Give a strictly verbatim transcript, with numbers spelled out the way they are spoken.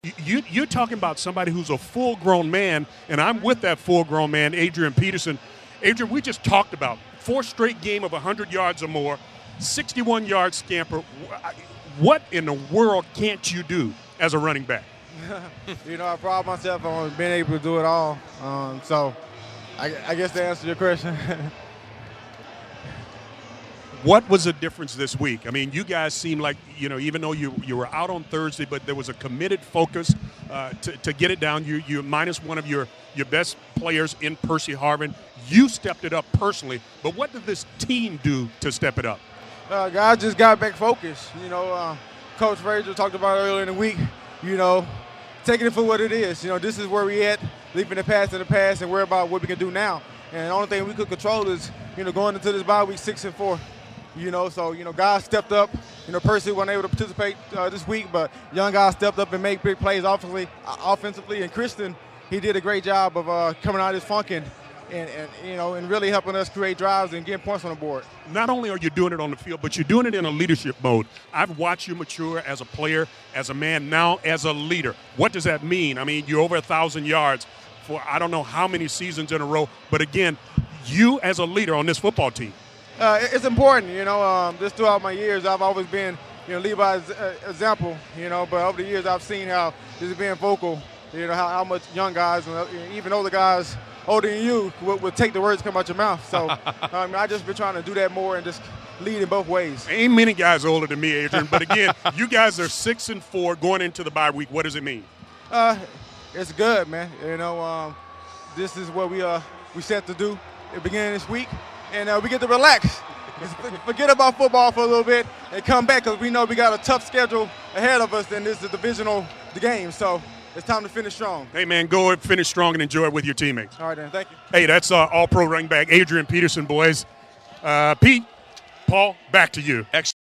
You, you're talking about somebody who's a full-grown man, and I'm with that full-grown man, Adrian Peterson. Adrian, we just talked about four straight game of one hundred yards or more, sixty-one yard scamper. What in the world can't you do as a running back? You know, I pride myself on being able to do it all. Um, so I, I guess to answer your question. What was the difference this week? I mean, you guys seem like, you know, even though you you were out on Thursday, but there was a committed focus uh, to, to get it down. You, you're minus one of your, your best players in Percy Harvin. You stepped it up personally, but what did this team do to step it up? Uh, guys just got back focused. You know, uh, Coach Frazier talked about it earlier in the week, you know, taking it for what it is. You know, this is where we at, leaving the past in the past and worry about what we can do now. And the only thing we could control is, you know, going into this bye week six and four. You know, so, you know, guys stepped up. You know, Percy wasn't able to participate uh, this week, but young guys stepped up and make big plays offensively. Uh, offensively. And Christian, he did a great job of uh, coming out of his funk and, and, and, you know, and really helping us create drives and getting points on the board. Not only are you doing it on the field, but you're doing it in a leadership mode. I've watched you mature as a player, as a man, now as a leader. What does that mean? I mean, you're over one thousand yards for I don't know how many seasons in a row, but again, you as a leader on this football team. Uh, it's important, you know, um, just throughout my years, I've always been, you know, Levi's uh, example, you know, but over the years I've seen how this is being vocal, you know, how, how much young guys, and even older guys, older than you, would, would take the words come out your mouth. So um, I just been trying to do that more and just lead in both ways. Ain't many guys older than me, Adrian, but again, you guys are six and four going into the bye week. What does it mean? Uh, it's good, man. You know, um, this is what we uh we set to do at the beginning of this week. And uh, we get to relax, forget about football for a little bit, and come back because we know we got a tough schedule ahead of us, and this is the divisional the game. So it's time to finish strong. Hey, man, go and finish strong and enjoy it with your teammates. All right, then. Thank you. Hey, that's uh, all-pro running back Adrian Peterson, boys. Uh, Pete, Paul, back to you.